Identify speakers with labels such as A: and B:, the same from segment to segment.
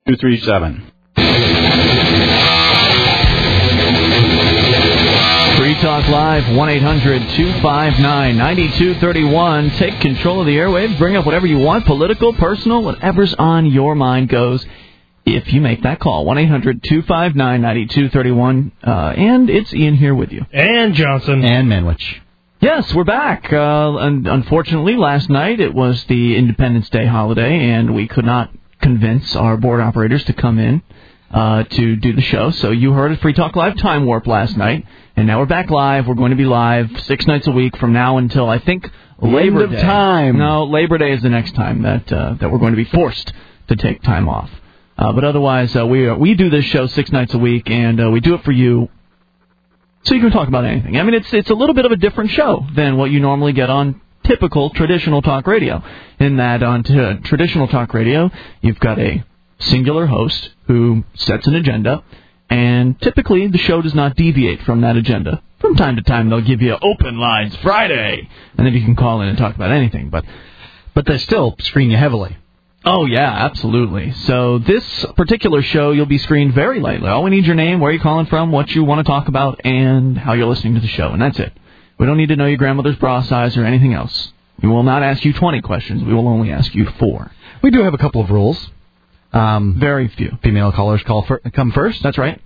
A: 237.
B: Free Talk Live, 1-800-259-9231. Take control of the airwaves. Bring up whatever you want, political, personal, whatever's on your mind goes. If you make that call, 1-800-259-9231. And it's Ian here with you.
C: And Johnson.
D: And Manwich.
B: Yes, we're back. Unfortunately, last night it was the Independence Day holiday, and we could not convince our board operators to come in to do the show. So you heard a Free Talk Live time warp last night, and now we're back live. We're going to be live 6 nights a week from now until, I think, Labor Day.
D: Time.
B: No, Labor Day is the next time that we're going to be forced to take time off. But otherwise, we do this show 6 nights a week, and we do it for you, so you can talk about anything. I mean, it's a little bit of a different show than what you normally get on typical traditional talk radio. In that, on traditional talk radio, you've got a singular host who sets an agenda, and typically the show does not deviate from that agenda. From time to time, they'll give you Open Lines Friday, and then you can call in and talk about anything. But
D: they still screen you heavily.
B: Oh, yeah, absolutely. So this particular show, you'll be screened very lightly. All we need is your name, where you're calling from, what you want to talk about, and how you're listening to the show, and that's it. We don't need to know your grandmother's bra size or anything else. We will not ask you 20 questions. We will only ask you 4.
D: We do have a couple of rules.
B: Very few.
D: Female callers come first.
B: That's right.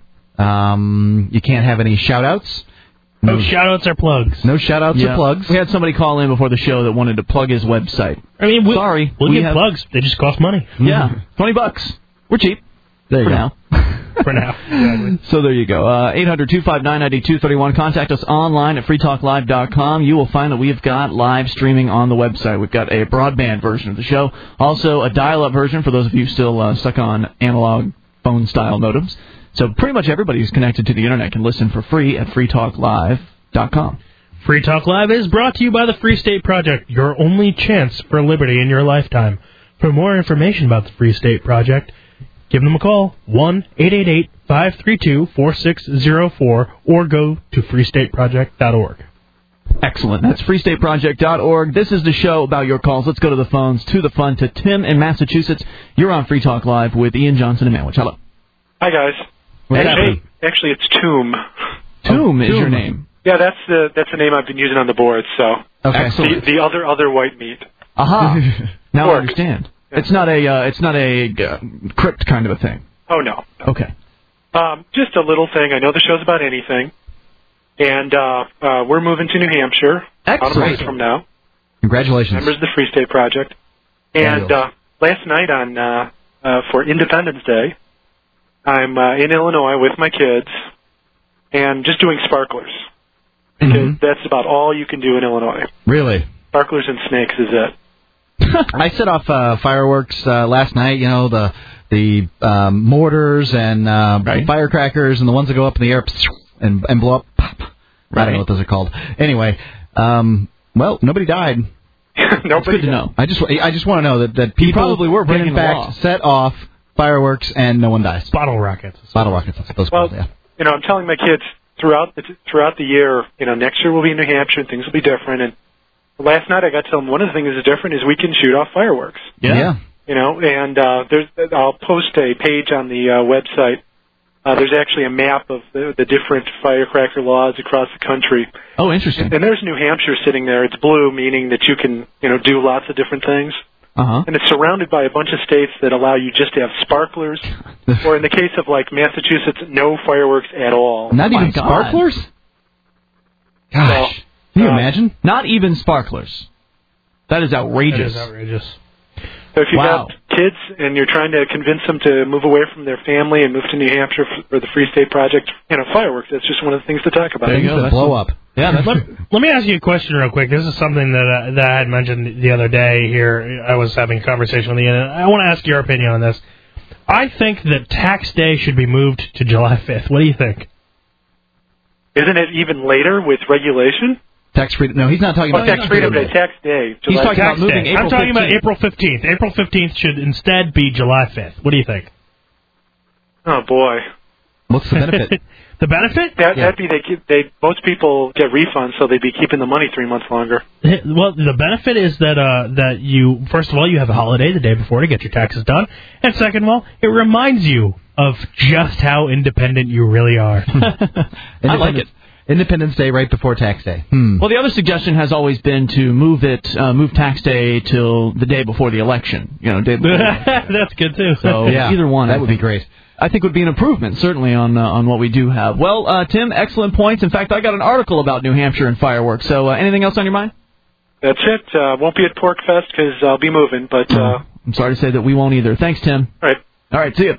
D: You can't have any shout-outs.
C: No shout-outs or plugs.
D: No shout-outs or plugs.
B: We had somebody call in before the show that wanted to plug his website.
C: I mean,
B: sorry.
C: We'll get plugs. They just cost money.
B: Yeah, $20. We're cheap.
D: There you
B: go.
D: Now.
C: For now. Exactly.
B: So there you go. 800-259-9231. Contact us online at freetalklive.com. You will find that we've got live streaming on the website. We've got a broadband version of the show. Also a dial-up version for those of you still stuck on analog phone-style modems. So pretty much everybody who's connected to the Internet can listen for free at freetalklive.com.
C: Free Talk Live is brought to you by the Free State Project, your only chance for liberty in your lifetime. For more information about the Free State Project, give them a call, 1-888-532-4604, or go to freestateproject.org.
B: Excellent. That's freestateproject.org. This is the show about your calls. Let's go to the phones, to the fun, to Tim in Massachusetts. You're on Free Talk Live with Ian Johnson and Manwich. Hello.
E: Hi, guys. Actually, it's Tomb.
B: Tomb is your name.
E: Yeah, that's the name I've been using on the board. So
B: okay.
E: The other white meat.
B: Aha. Now I understand. Yeah. It's not a crypt kind of a thing.
E: Oh no.
B: Okay.
E: Just a little thing. I know the show's about anything, and we're moving to New Hampshire.
B: Excellent.
E: About a month from now.
D: Congratulations.
E: Members of the Free State Project. And last night for Independence Day, I'm in Illinois with my kids and just doing sparklers. Because that's about all you can do in Illinois.
D: Really?
E: Sparklers and snakes is it.
D: I set off fireworks last night, you know, the mortars and firecrackers and the ones that go up in the air and blow up. Pop. Right. I don't know what those are called. Anyway, well, nobody died.
B: That's good to know.
D: I just want to know that people
B: probably were breaking
D: in fact
B: the law.
D: Set off fireworks and no one dies.
C: Bottle rockets.
D: Bottle rockets. That's what those called. Yeah.
E: You know, I'm telling my kids throughout the year, you know, next year we'll be in New Hampshire and things will be different. And last night I got to tell them one of the things that's different is we can shoot off fireworks.
D: Yeah.
E: You know, and I'll post a page on the website. There's actually a map of the different firecracker laws across the country.
B: Oh, interesting.
E: And there's New Hampshire sitting there. It's blue, meaning that you can, you know, do lots of different things.
B: Uh-huh.
E: And it's surrounded by a bunch of states that allow you just to have sparklers, or in the case of, like, Massachusetts, no fireworks at all.
D: Not even sparklers? Gosh. Can you imagine?
B: Not even sparklers. That is outrageous.
C: That is outrageous.
E: So if you've got kids and you're trying to convince them to move away from their family and move to New Hampshire for the Free State Project, you know, fireworks, that's just one of the things to talk about.
B: There you go.
D: Blow up.
B: Yeah,
C: let me ask you a question real quick. This is something that I had mentioned the other day here. I was having a conversation with Ian, and I want to ask your opinion on this. I think that tax day should be moved to July 5th. What do you think?
E: Isn't it even later with regulation?
D: Tax freedom. No, he's not talking about
E: tax freedom day. Tax day.
B: He's talking about moving April 15th.
C: I'm talking about April 15th. April 15th should instead be July 5th. What do you think?
E: Oh, boy.
D: What's the benefit?
C: The benefit?
E: That'd be most people get refunds, so they'd be keeping the money 3 months longer.
C: Well, the benefit is that you, first of all, you have a holiday the day before to get your taxes done, and second of all, it reminds you of just how independent you really are.
B: I like it.
D: Independence Day right before tax day.
B: Well, the other suggestion has always been to move tax day till the day before the election. Day before the election.
C: That's good too.
B: So either one,
D: that would be great.
B: I think would be an improvement, certainly, on what we do have. Well, Tim, excellent points. In fact, I got an article about New Hampshire and fireworks. So anything else on your mind?
E: That's it. Won't be at Pork Fest because I'll be moving, but...
B: I'm sorry to say that we won't either. Thanks, Tim.
E: All right,
B: see you.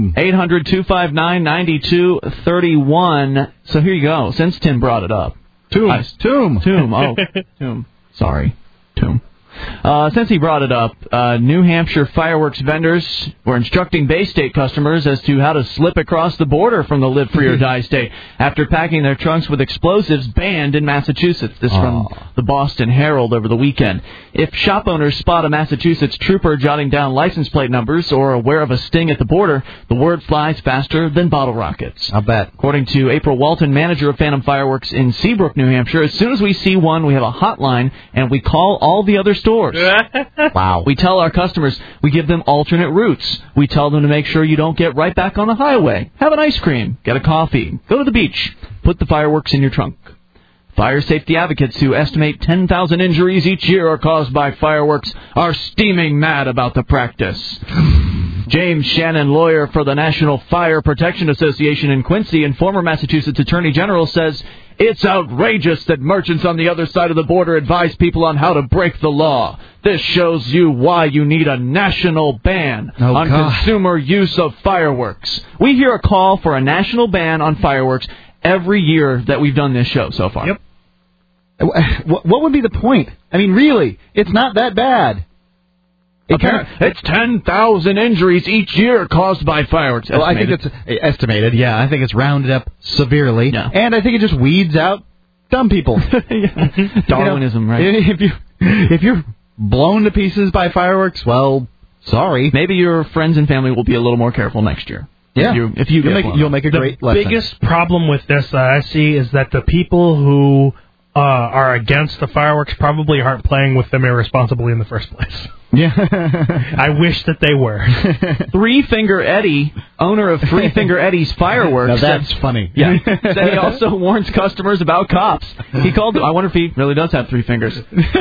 B: 800-259-9231. So here you go. Since Tim brought it up.
D: Tomb.
B: Oh, Tomb. Sorry. Tomb. Since he brought it up, New Hampshire fireworks vendors were instructing Bay State customers as to how to slip across the border from the Live Free or Die state after packing their trunks with explosives banned in Massachusetts. This from the Boston Herald over the weekend. If shop owners spot a Massachusetts trooper jotting down license plate numbers or aware of a sting at the border, the word flies faster than bottle rockets.
D: I'll bet.
B: According to April Walton, manager of Phantom Fireworks in Seabrook, New Hampshire, as soon as we see one, we have a hotline and we call all the other stores.
D: Wow.
B: We tell our customers, we give them alternate routes. We tell them to make sure you don't get right back on the highway. Have an ice cream, get a coffee, go to the beach, put the fireworks in your trunk. Fire safety advocates who estimate 10,000 injuries each year are caused by fireworks are steaming mad about the practice. James Shannon, lawyer for the National Fire Protection Association in Quincy and former Massachusetts Attorney General, says it's outrageous that merchants on the other side of the border advise people on how to break the law. This shows you why you need a national ban on consumer use of fireworks. We hear a call for a national ban on fireworks every year that we've done this show so far.
D: Yep. What would be the point? I mean, really, it's not that bad.
B: It's 10,000 injuries each year caused by fireworks.
D: Well, I think it's estimated, yeah. I think it's rounded up severely.
B: Yeah.
D: And I think it just weeds out dumb people.
B: Darwinism, right?
D: If you're blown to pieces by fireworks, well, sorry.
B: Maybe your friends and family will be a little more careful next year.
D: Yeah.
B: If you'll
D: make a great lesson.
C: The biggest problem with this that I see is that the people who are against the fireworks probably aren't playing with them irresponsibly in the first place.
D: Yeah.
C: I wish that they were.
B: Three Finger Eddie, owner of Three Finger Eddie's Fireworks.
D: Now that's funny.
B: Yeah. Said he also warns customers about cops. He called them, I wonder if he really does have three fingers.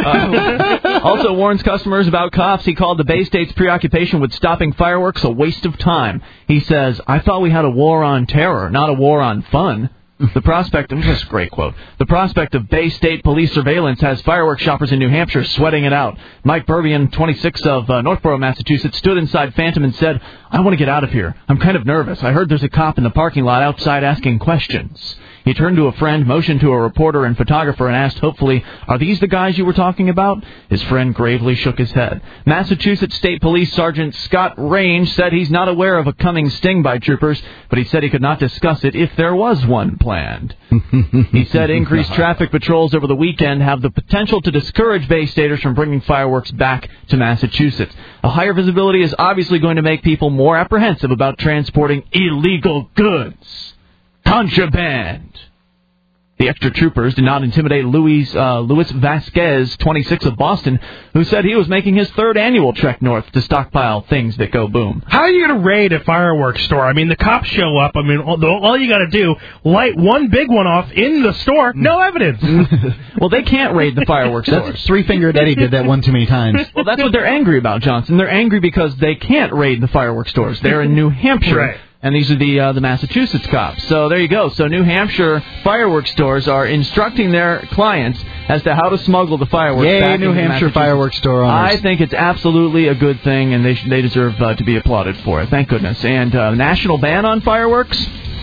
B: Also warns customers about cops. He called the Bay State's preoccupation with stopping fireworks a waste of time. He says, I thought we had a war on terror, not a war on fun. The prospect, this is a great quote, the prospect of Bay State police surveillance has fireworks shoppers in New Hampshire sweating it out. Mike Burbian, 26 of Northborough, Massachusetts, stood inside Phantom and said, I want to get out of here. I'm kind of nervous. I heard there's a cop in the parking lot outside asking questions. He turned to a friend, motioned to a reporter and photographer, and asked hopefully, are these the guys you were talking about? His friend gravely shook his head. Massachusetts State Police Sergeant Scott Range said he's not aware of a coming sting by troopers, but he said he could not discuss it if there was one planned. He said increased traffic patrols over the weekend have the potential to discourage Bay Staters from bringing fireworks back to Massachusetts. A higher visibility is obviously going to make people more apprehensive about transporting illegal goods. Contraband. The extra troopers did not intimidate Luis Vasquez, 26 of Boston, who said he was making his third annual trek north to stockpile things that go boom.
C: How are you going to raid a fireworks store? I mean, the cops show up. I mean, all you got to do, light one big one off in the store, no evidence.
B: Well, they can't raid the fireworks stores.
D: Three-Fingered Eddie did that one too many times.
B: Well, that's what they're angry about, Johnson. They're angry because they can't raid the fireworks stores. They're in New Hampshire.
C: Right.
B: And these are the Massachusetts cops. So there you go. So New Hampshire fireworks stores are instructing their clients as to how to smuggle the fireworks back
D: New Hampshire fireworks store owners.
B: I think it's absolutely a good thing, and they deserve to be applauded for it. Thank goodness. And national ban on fireworks.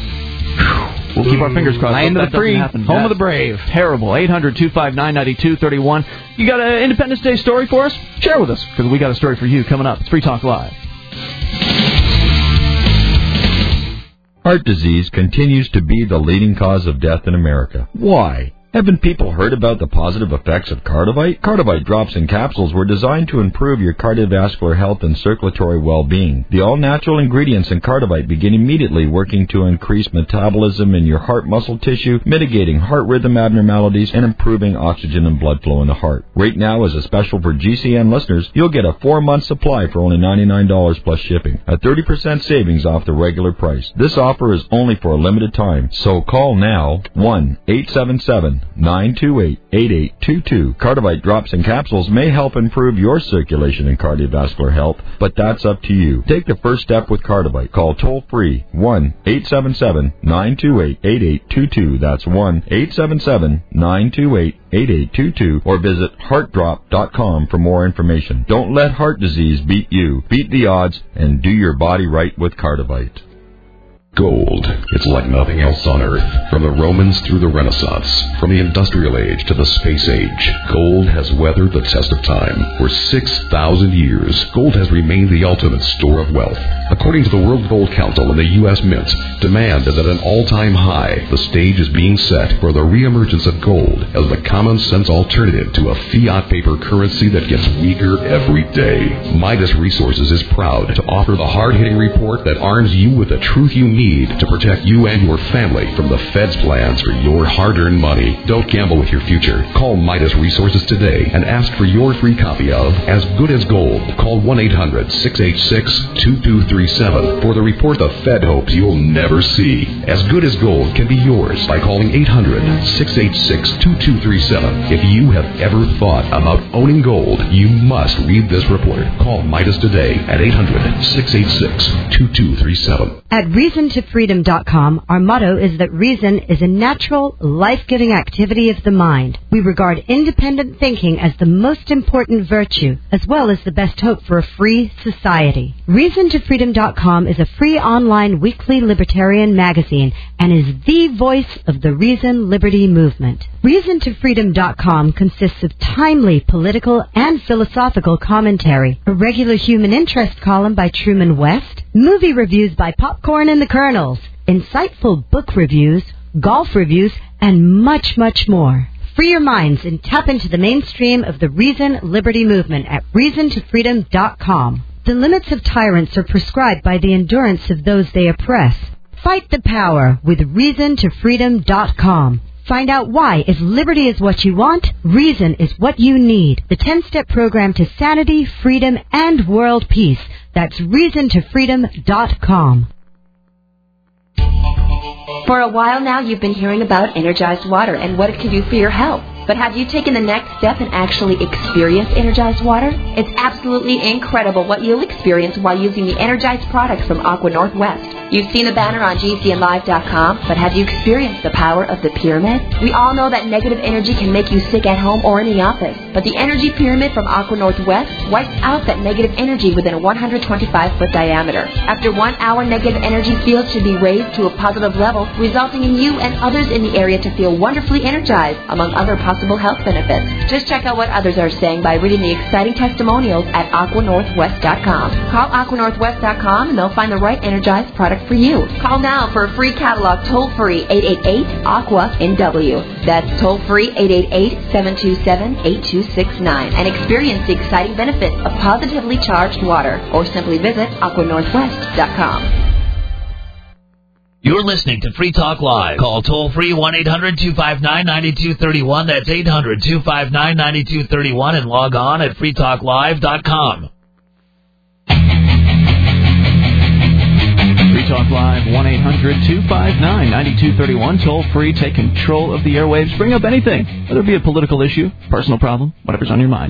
B: We'll keep our fingers crossed.
D: Land of the free, home of the brave.
B: Terrible. 800-259-9231. You got an Independence Day story for us? Share with us, because we got a story for you coming up. It's Free Talk Live.
A: Heart disease continues to be the leading cause of death in America. Why? Haven't people heard about the positive effects of Cardivite? Cardivite drops and capsules were designed to improve your cardiovascular health and circulatory well-being. The all-natural ingredients in Cardivite begin immediately working to increase metabolism in your heart muscle tissue, mitigating heart rhythm abnormalities, and improving oxygen and blood flow in the heart. Right now, as a special for GCN listeners, you'll get a 4-month supply for only $99 plus shipping, a 30% savings off the regular price. This offer is only for a limited time, so call now, 1-877-928-8822. Cardivite drops and capsules may help improve your circulation and cardiovascular health, but that's up to you. Take the first step with Cardivite. Call toll-free 1-877-928-8822. That's 1-877-928-8822, or visit heartdrop.com for more information. Don't let heart disease beat you. Beat the odds and do your body right with Cardivite.
F: Gold. It's like nothing else on Earth. From the Romans through the Renaissance, from the Industrial Age to the Space Age, gold has weathered the test of time. For 6,000 years, gold has remained the ultimate store of wealth. According to the World Gold Council and the U.S. Mint, demand is at an all-time high. The stage is being set for the reemergence of gold as the common-sense alternative to a fiat paper currency that gets weaker every day. Midas Resources is proud to offer the hard-hitting report that arms you with the truth you need to protect you and your family from the Fed's plans for your hard-earned money. Don't gamble with your future. Call Midas Resources today and ask for your free copy of As Good as Gold. Call 1-800-686-2237 for the report the Fed hopes you'll never see. As Good as Gold can be yours by calling 800-686-2237. If you have ever thought about owning gold, you must read this report. Call Midas today at 800-686-2237.
G: At ReasonToFreedom.com, our motto is that reason is a natural, life-giving activity of the mind. We regard independent thinking as the most important virtue, as well as the best hope for a free society. ReasonToFreedom.com is a free online weekly libertarian magazine and is the voice of the Reason Liberty movement. ReasonToFreedom.com consists of timely political and philosophical commentary, a regular human interest column by Truman West, movie reviews by Popcorn and the Colonels, insightful book reviews, golf reviews, and much, much more. Free your minds and tap into the mainstream of the Reason Liberty movement at ReasonToFreedom.com. The limits of tyrants are prescribed by the endurance of those they oppress. Fight the power with ReasonToFreedom.com. Find out why, if liberty is what you want, reason is what you need. The 10-step program to sanity, freedom, and world peace. That's ReasonToFreedom.com.
H: For a while now, you've been hearing about energized water and what it can do for your health. But have you taken the next step and actually experienced energized water? It's absolutely incredible what you'll experience while using the energized products from Aqua Northwest. You've seen the banner on GCNlive.com, but have you experienced the power of the pyramid? We all know that negative energy can make you sick at home or in the office, but the energy pyramid from Aqua Northwest wipes out that negative energy within a 125-foot diameter. After 1 hour, negative energy fields should be raised to a positive level, resulting in you and others in the area to feel wonderfully energized, among other possible health benefits. Just check out what others are saying by reading the exciting testimonials at aquanorthwest.com. Call aquanorthwest.com and they'll find the right energized product for you. Call now for a free catalog toll-free 888-AQUA-NW. That's toll-free 888-727-8269 and experience the exciting benefits of positively charged water, or simply visit aquanorthwest.com.
I: You're listening to Free Talk Live. Call toll-free 1-800-259-9231. That's 800-259-9231 and log on at freetalklive.com.
B: Free Talk Live, 1-800-259-9231. Toll-free, take control of the airwaves. Bring up anything, whether it be a political issue, personal problem, whatever's on your mind.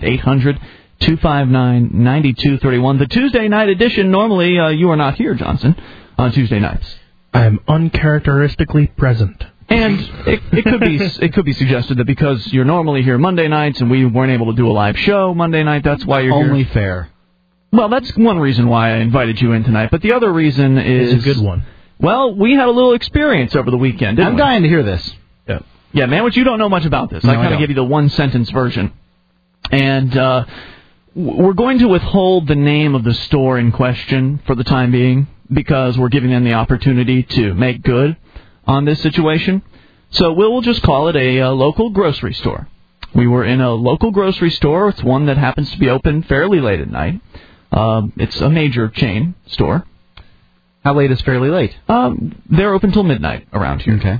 B: 800-259-9231. The Tuesday night edition, normally you are not here, Johnson, on Tuesday nights.
C: I'm uncharacteristically present.
B: And it could be suggested that because you're normally here Monday nights and we weren't able to do a live show Monday night, that's why you're
D: only
B: here.
D: Fair.
B: Well, that's one reason why I invited you in tonight. But the other reason is...
C: It's a good one.
B: Well, we had a little experience over the weekend, didn't we?
D: I'm dying to hear this.
B: Yeah, man, you don't know much about this.
D: No,
B: I kind of give you the one-sentence version. And we're going to withhold the name of the store in question for the time being, because we're giving them the opportunity to make good on this situation. So we'll just call it a local grocery store. We were in a local grocery store. It's one that happens to be open fairly late at night. It's a major chain store.
D: How late is fairly late?
B: They're open till midnight around here.
D: Okay.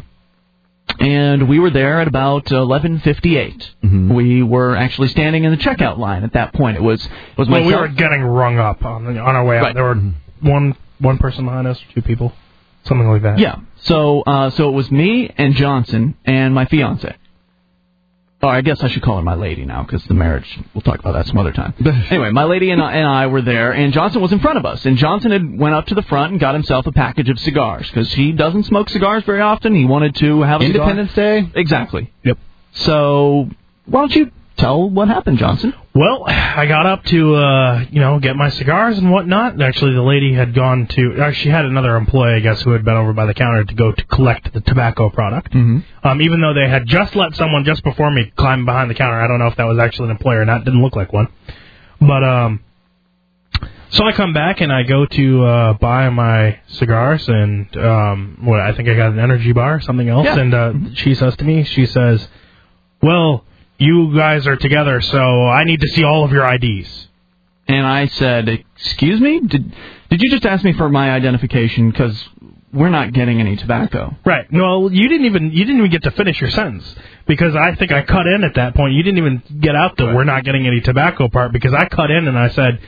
B: And we were there at about 11:58. Mm-hmm. We were actually standing in the checkout line at that point. It was myself.
C: Well, we were getting rung up on our way out.
B: Right.
C: There were one person behind us, 2 people, something like that.
B: Yeah. So it was me and Johnson and my fiance. Oh, I guess I should call her my lady now, because the marriage, we'll talk about that some other time. Anyway, my lady and I were there, and Johnson was in front of us. And Johnson went up to the front and got himself a package of cigars, because he doesn't smoke cigars very often. He wanted to have a
D: Independence Day?
B: Exactly.
C: Yep.
B: So, why don't you tell what happened, Johnson?
C: Well, I got up to, get my cigars and whatnot. Actually, the lady had gone to, she had another employee, I guess, who had been over by the counter to go to collect the tobacco product. Mm-hmm. Even though they had just let someone just before me climb behind the counter. I don't know if that was actually an employee or not. It didn't look like one. But, so I come back and I go to buy my cigars and, I think I got an energy bar or something else. Yeah. And she says to me, well, you guys are together, so I need to see all of your IDs.
B: And I said, excuse me? Did you just ask me for my identification? Because we're not getting any tobacco.
C: Right. No, you didn't even get to finish your sentence, because I think I cut in at that point. You didn't even get out the we're not getting any tobacco part, because I cut in and I said,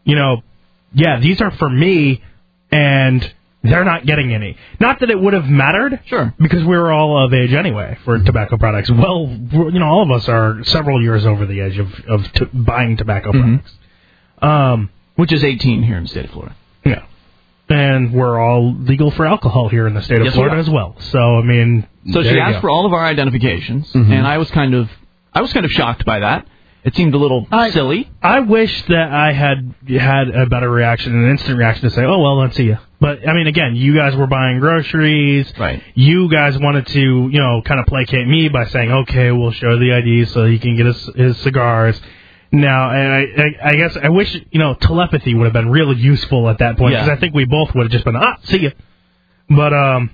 C: yeah, these are for me, and they're not getting any. Not that it would have mattered,
B: sure,
C: because we were all of age anyway for tobacco products. Well, all of us are several years over the age of buying tobacco products.
B: Which is 18 here in the state of Florida.
C: Yeah. And we're all legal for alcohol here in the state of Florida as well. So, I mean...
B: So she asked for all of our identifications, and I was kind of shocked by that. It seemed a little silly.
C: I wish that I had a better reaction, an instant reaction to say, oh, well, let's see you. But, I mean, again, you guys were buying groceries.
B: Right.
C: You guys wanted to, kind of placate me by saying, okay, we'll show the ID so he can get his cigars. Now, and I guess I wish, telepathy would have been really useful at that point, because I think we both would have just been, see you. But,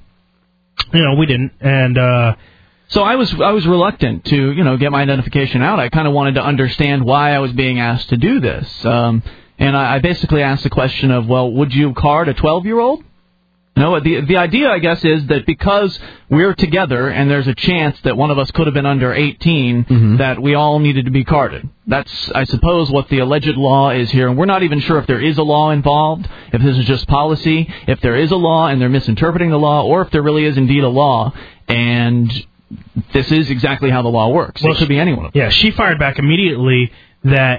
C: we didn't. And,
B: so I was reluctant to, get my identification out. I kind of wanted to understand why I was being asked to do this. And I basically asked the question of, well, would you card a 12-year-old? No, the idea, I guess, is that because we're together and there's a chance that one of us could have been under 18, that we all needed to be carded. That's, I suppose, what the alleged law is here. And we're not even sure if there is a law involved, if this is just policy, if there is a law and they're misinterpreting the law, or if there really is indeed a law. And this is exactly how the law works. Well, it could be anyone.
C: Yeah, she fired back immediately that,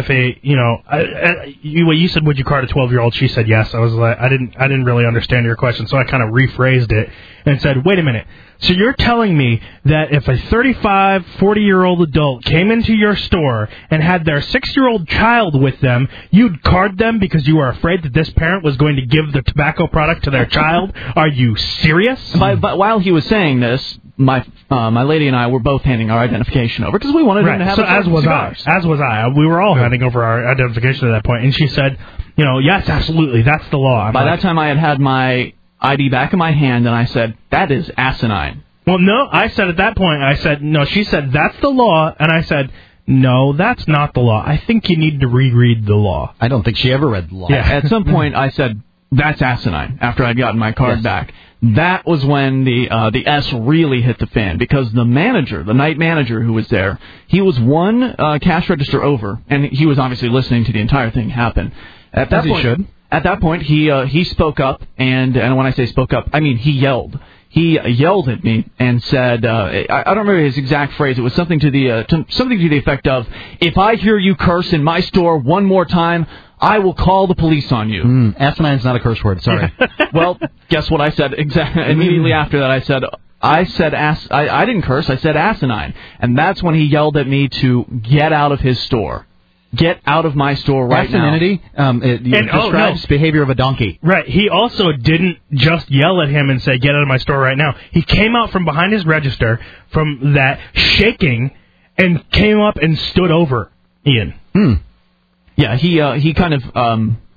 C: if you said, would you card a 12-year-old? She said yes. I was like, I didn't really understand your question, so I kind of rephrased it and said, wait a minute. So you're telling me that if a 35, 40-year-old adult came into your store and had their 6-year-old child with them, you'd card them because you were afraid that this parent was going to give the tobacco product to their child? Are you serious?
B: But while he was saying this, my lady and I were both handing our identification over because we wanted him to have
C: as was I. We were all handing over our identification at that point, and she said, yes, absolutely, that's the law.
B: By that time, I had my ID back in my hand, and I said, that is asinine.
C: Well, no, I said at that point, no, she said, that's the law, and I said, no, that's not the law. I think you need to reread the law.
D: I don't think she ever read the law.
B: Yeah, at some point, I said, that's asinine, after I'd gotten my card back. That was when the S really hit the fan, because the night manager who was there, he was one cash register over, and he was obviously listening to the entire thing happen. At that point, he spoke up, and when I say spoke up, I mean he yelled. He yelled at me and said, I don't remember his exact phrase. It was something to the effect of, "If I hear you curse in my store one more time, I will call the police on you."
D: Asinine's not a curse word. Sorry.
B: Well, guess what I said? Immediately after that, I didn't curse. I said asinine, and that's when he yelled at me to get out of his store. Get out of my store right now.
D: Asininity describes behavior of a donkey.
C: Right. He also didn't just yell at him and say, get out of my store right now. He came out from behind his register, from that, shaking, and came up and stood over Ian.
B: Yeah, he kind of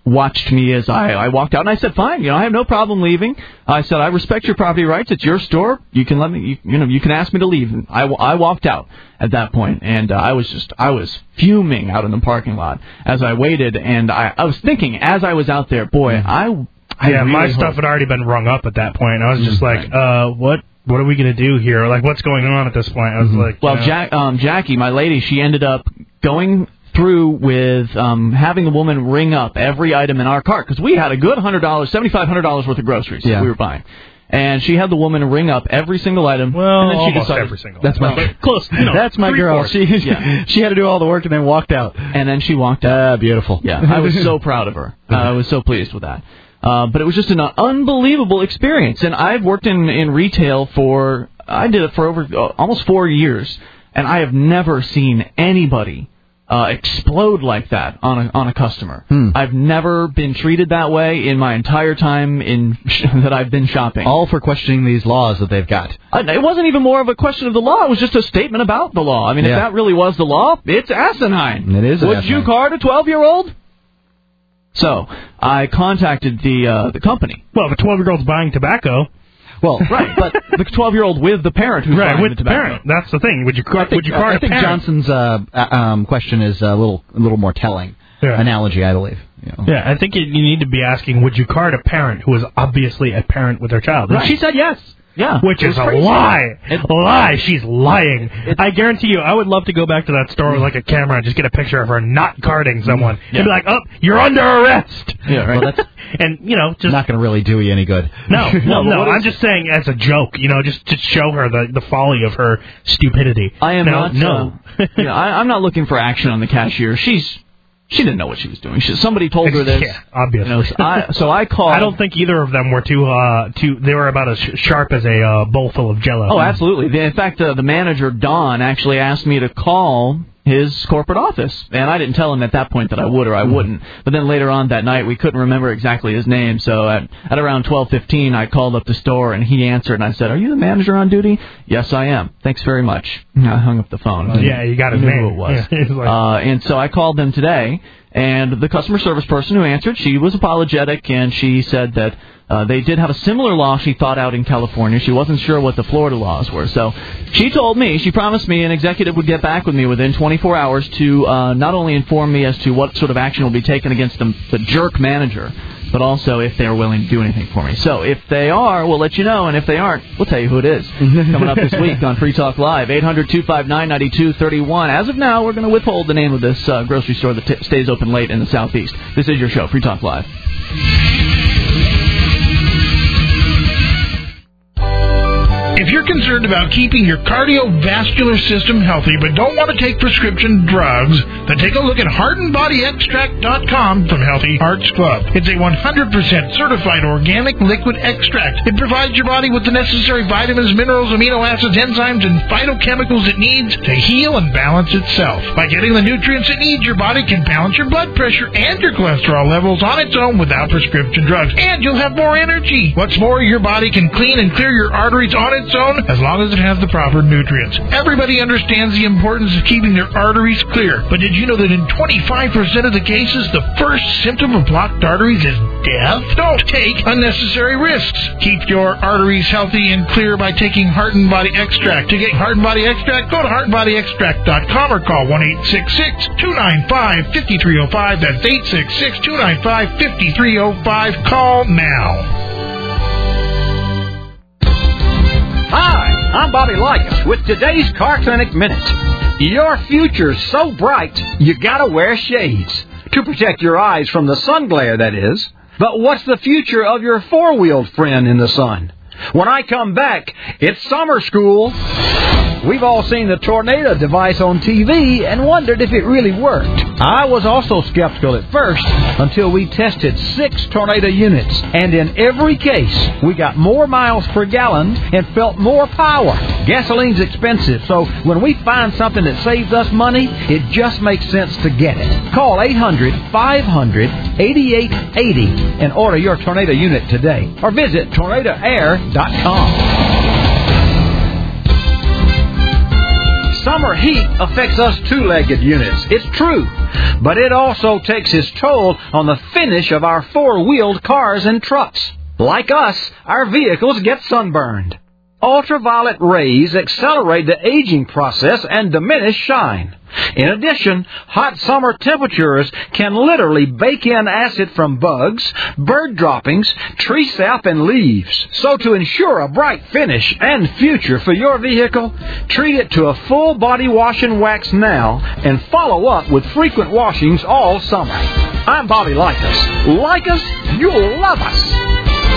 B: watched me as I walked out, and I said, fine, I have no problem leaving. I said, I respect your property rights. It's your store. You can let me, you can ask me to leave. And I walked out at that point, and I was fuming out in the parking lot as I waited, and I was thinking as I was out there, boy, really
C: my stuff had already been rung up at that point. I was just like, what are we going to do here? Like, what's going on at this point? I was like,
B: well, Jackie, my lady, she ended up going through with having the woman ring up every item in our cart, because we had a good $7,500 worth of groceries we were buying. And she had the woman ring up every single item.
C: Well,
B: and then she
C: almost
B: decided,
C: every single
B: that's
C: item.
B: my close.
D: That's my girl. She had to do all the work and then walked out.
B: And then she walked out.
D: Beautiful.
B: Yeah, I was so proud of her. I was so pleased with that. But it was just an unbelievable experience. And I've worked in retail I did it for over almost 4 years, and I have never seen anybody explode like that on a customer. I've never been treated that way in my entire time that I've been shopping.
D: All for questioning these laws that they've got.
B: It wasn't even more of a question of the law. It was just a statement about the law. I mean, if that really was the law, it's asinine.
D: It is
B: Would
D: asinine.
B: you card a 12-year-old? So I contacted the company.
C: Well, if a 12-year-old's buying tobacco.
B: Well, right, but the 12-year-old with the parent who's buying the tobacco.
C: Parent. That's the thing. Would you card a parent?
D: I think Johnson's question is a little more telling. Analogy, I believe.
C: Yeah, I think you need to be asking, would you card a parent who is obviously a parent with their child? And she said yes.
B: Yeah.
C: Which is a lie. Lie. She's lying. I guarantee you, I would love to go back to that store with like a camera and just get a picture of her not carding someone. Yeah. And be like, you're under arrest.
B: Yeah, right.
D: Well, that's
C: and, just...
D: not going to really do you any good.
C: No. I'm just saying as a joke, just to show her the folly of her stupidity.
B: I am I'm not looking for action on the cashier. She didn't know what she was doing. Somebody told her this.
C: Yeah, obviously.
B: So I called.
C: I don't think either of them were too. They were about as sharp as a bowl full of Jell-O.
B: Oh, absolutely. In fact, the manager Don actually asked me to call his corporate office, and I didn't tell him at that point that I would or I wouldn't. But then later on that night, we couldn't remember exactly his name. So at around 12:15, I called up the store, and he answered, and I said, "Are you the manager on duty?" "Yes, I am." "Thanks very much." I hung up the phone.
C: You got his name.
B: Who it was. And so I called them today, and the customer service person who answered, she was apologetic, and she said that they did have a similar law she thought out in California. She wasn't sure what the Florida laws were. So she promised me an executive would get back with me within 24 hours to not only inform me as to what sort of action will be taken against the jerk manager, but also if they're willing to do anything for me. So if they are, we'll let you know, and if they aren't, we'll tell you who it is. Coming up this week on Free Talk Live, 800-259-9231. As of now, we're going to withhold the name of this grocery store that stays open late in the Southeast. This is your show, Free Talk Live.
J: If you're concerned about keeping your cardiovascular system healthy but don't want to take prescription drugs, then take a look at HeartandBodyExtract.com from Healthy Hearts Club. It's a 100% certified organic liquid extract. It provides your body with the necessary vitamins, minerals, amino acids, enzymes, and phytochemicals it needs to heal and balance itself. By getting the nutrients it needs, your body can balance your blood pressure and your cholesterol levels on its own without prescription drugs. And you'll have more energy. What's more, your body can clean and clear your arteries on its own as long as it has the proper nutrients. Everybody understands the importance of keeping their arteries clear, but did you know that in 25% of the cases, the first symptom of blocked arteries is death? Don't take unnecessary risks. Keep your arteries healthy and clear by taking Heart and Body Extract. To get Heart and Body Extract, go to heartandbodyextract.com or call 1-866-295-5305. That's 866-295-5305. Call now.
K: Hi, I'm Bobby Likas with today's Car Clinic Minute. Your future's so bright, you gotta wear shades. To protect your eyes from the sun glare, that is. But what's the future of your four-wheeled friend in the sun? When I come back, it's summer school. We've all seen the tornado device on TV and wondered if it really worked. I was also skeptical at first until we tested 6 tornado units. And in every case, we got more miles per gallon and felt more power. Gasoline's expensive, so when we find something that saves us money, it just makes sense to get it. Call 800-500-8880 and order your tornado unit today. Or visit tornadoair.com. summer heat affects us two-legged units. It's true. But it also takes its toll on the finish of our four-wheeled cars and trucks. Like us, our vehicles get sunburned. Ultraviolet rays accelerate the aging process and diminish shine. In addition, hot summer temperatures can literally bake in acid from bugs, bird droppings, tree sap, and leaves. So to ensure a bright finish and future for your vehicle, treat it to a full body wash and wax now and follow up with frequent washings all summer. I'm Bobby Likas. Like us, you'll love us.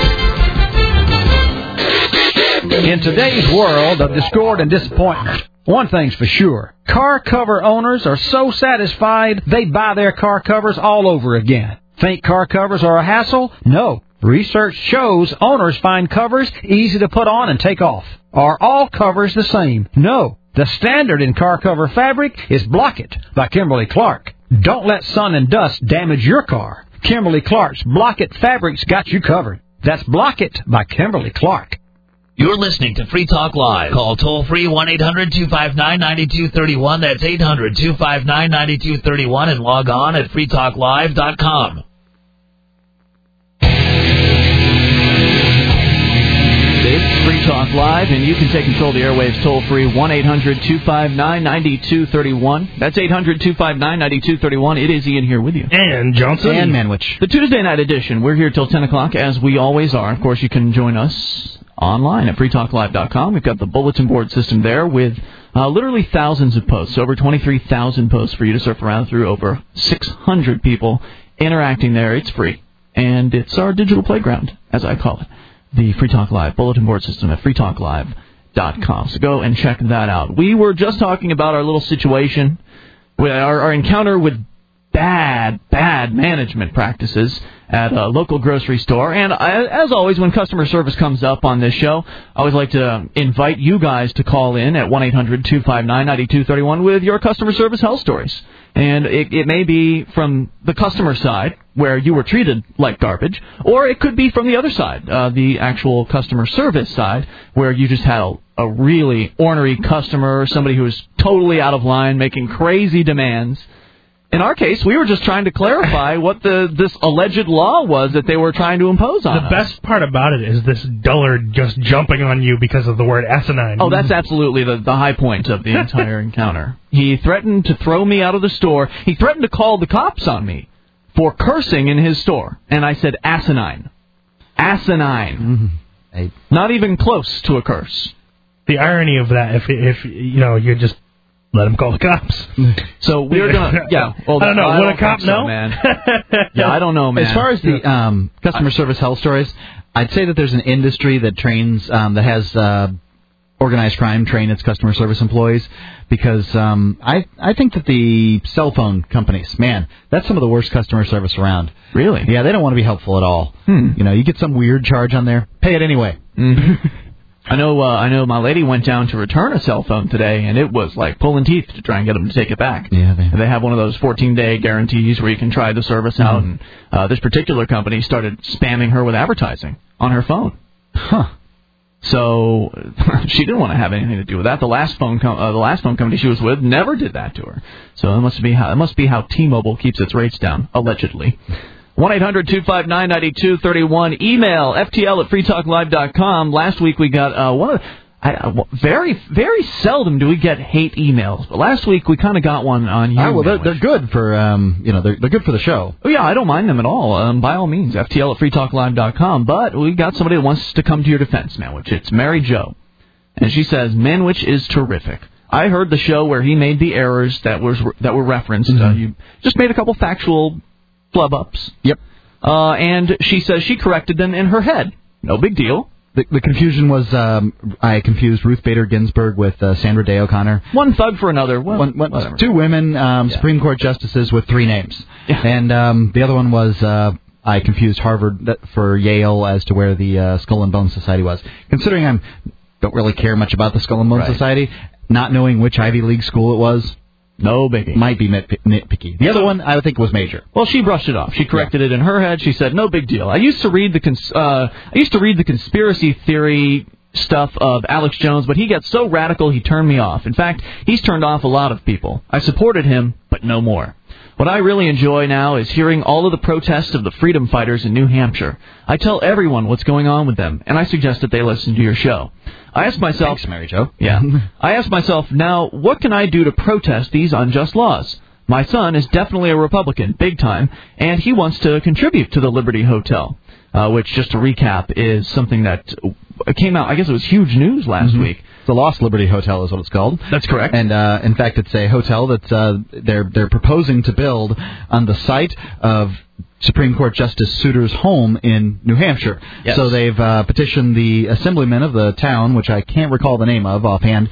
K: In today's world of discord and disappointment, one thing's for sure. Car cover owners are so satisfied they buy their car covers all over again. Think car covers are a hassle? No. Research shows owners find covers easy to put on and take off. Are all covers the same? No. The standard in car cover fabric is Block-It by Kimberly-Clark. Don't let sun and dust damage your car. Kimberly-Clark's Block-It fabrics got you covered. That's Block-It by Kimberly-Clark.
I: You're listening to Free Talk Live. Call toll-free 1-800-259-9231. That's 800-259-9231 and log on at freetalklive.com.
B: It's Free Talk Live, and you can take control of the airwaves toll-free 1-800-259-9231. That's 800-259-9231. It is Ian here with you.
C: And Johnson.
D: And Manwich.
B: The Tuesday night edition. We're here till 10 o'clock, as we always are. Of course, you can join us online at freetalklive.com. We've got the bulletin board system there with literally thousands of posts, over 23,000 posts for you to surf around through, over 600 people interacting there. It's free, and it's our digital playground, as I call it, the Free Talk Live bulletin board system at freetalklive.com. So go and check that out. We were just talking about our little situation, our encounter with bad management practices at a local grocery store. And as always, when customer service comes up on this show, I always like to invite you guys to call in at 1-800-259-9231 with your customer service health stories. And it may be from the customer side, where you were treated like garbage, or it could be from the other side, the actual customer service side, where you just had a really ornery customer, somebody who was totally out of line, making crazy demands. In our case, we were just trying to clarify what this alleged law was that they were trying to impose on us.
C: The best part about it is this dullard just jumping on you because of the word asinine.
B: Oh, that's absolutely the high point of the entire encounter. He threatened to throw me out of the store. He threatened to call the cops on me for cursing in his store. And I said asinine. Asinine.
D: Mm-hmm.
B: Not even close to a curse.
C: The irony of that, if you just let him call the cops.
B: So we're gonna, Well,
C: I don't know. Would a cop know,
B: man? Yeah, I don't know, man.
D: As far as the customer service health stories, I'd say that there's an industry that trains, that has organized crime train its customer service employees, because I think that the cell phone companies, man, that's some of the worst customer service around.
B: Really?
D: Yeah, they don't want to be helpful at all. You know, you get some weird charge on there, pay it anyway.
B: Mm-hmm. I know my lady went down to return a cell phone today, and it was like pulling teeth to try and get them to take it back.
D: Yeah,
B: they have one of those 14-day guarantees where you can try the service out, and this particular company started spamming her with advertising on her phone.
D: Huh.
B: So she didn't want to have anything to do with that. The last phone company she was with never did that to her. So it must be how T-Mobile keeps its rates down, allegedly. 1-800-259-9231. Email ftl@freetalklive.com. Last week we got very, very seldom do we get hate emails, but last week we kind of got one on you.
D: Well, they're good for they're good for the show.
B: Oh yeah, I don't mind them at all. By all means, ftl@freetalklive.com. But we got somebody that wants to come to your defense, Manwich. It's Mary Jo, and she says Manwich is terrific. I heard the show where he made the errors that were referenced. You just made a couple factual flub-ups.
D: Yep.
B: And she says she corrected them in her head. No big deal.
D: The confusion was I confused Ruth Bader Ginsburg with Sandra Day O'Connor.
B: One thug for another. Well,
D: two women, Supreme Court justices with three names. Yeah. And the other one was I confused Harvard for Yale as to where the Skull and Bones Society was. Considering I don't really care much about the Skull and Bones Society, not knowing which Ivy League school it was, no biggie. Might be nitpicky. The other one, I would think, was major.
B: Well, she brushed it off. She corrected it in her head. She said, "No big deal." I used to read the conspiracy theory stuff of Alex Jones, but he gets so radical he turned me off. In fact, he's turned off a lot of people. I supported him, but no more. What I really enjoy now is hearing all of the protests of the freedom fighters in New Hampshire. I tell everyone what's going on with them, and I suggest that they listen to your show. I ask myself...
D: Thanks, Mary Jo.
B: Yeah. I ask myself, now, what can I do to protest these unjust laws? My son is definitely a Republican, big time, and he wants to contribute to the Liberty Hotel, which, just to recap, is something that came out, I guess it was huge news last week.
D: The Lost Liberty Hotel is what it's called.
B: That's correct.
D: And in fact, it's a hotel that they're proposing to build on the site of Supreme Court Justice Souter's home in New Hampshire.
B: Yes.
D: So they've petitioned the assemblyman of the town, which I can't recall the name of offhand,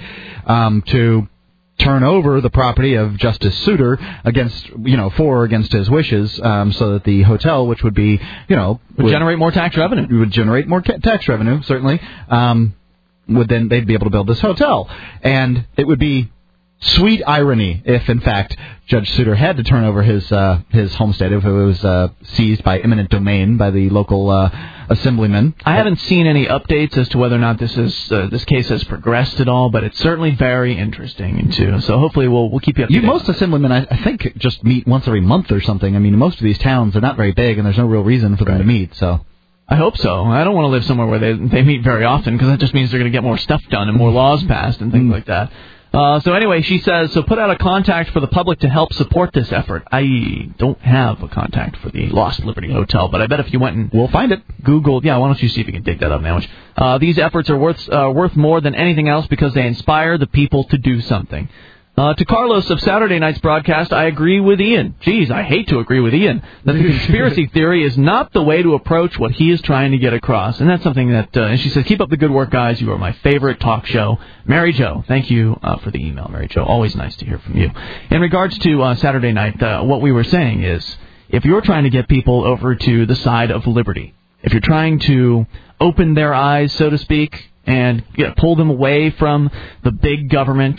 D: to turn over the property of Justice Souter against his wishes, so that the hotel, which would be,
B: would generate more tax revenue.
D: Would generate more tax revenue, certainly. They'd be able to build this hotel. And it would be sweet irony if, in fact, Judge Souter had to turn over his homestead if it was seized by eminent domain by the local assemblyman.
B: I haven't seen any updates as to whether or not this case has progressed at all, but it's certainly very interesting too. So hopefully we'll keep you up to date.
D: Most assemblymen, I think, just meet once every month or something. I mean, most of these towns are not very big, and there's no real reason for them to meet. So.
B: I hope so. I don't want to live somewhere where they meet very often, because that just means they're going to get more stuff done and more laws passed and things like that. So anyway, she says, so put out a contact for the public to help support this effort. I don't have a contact for the Lost Liberty Hotel, but I bet if you went and...
D: We'll find it.
B: Googled, why don't you see if you can dig that up, Manwich. These efforts are worth more than anything else because they inspire the people to do something. To Carlos of Saturday night's broadcast, I agree with Ian. Geez, I hate to agree with Ian. That the conspiracy theory is not the way to approach what he is trying to get across. And that's something that, and she says, keep up the good work, guys. You are my favorite talk show. Mary Jo, thank you for the email, Mary Jo. Always nice to hear from you. In regards to Saturday night, what we were saying is, if you're trying to get people over to the side of liberty, if you're trying to open their eyes, so to speak, and pull them away from the big government,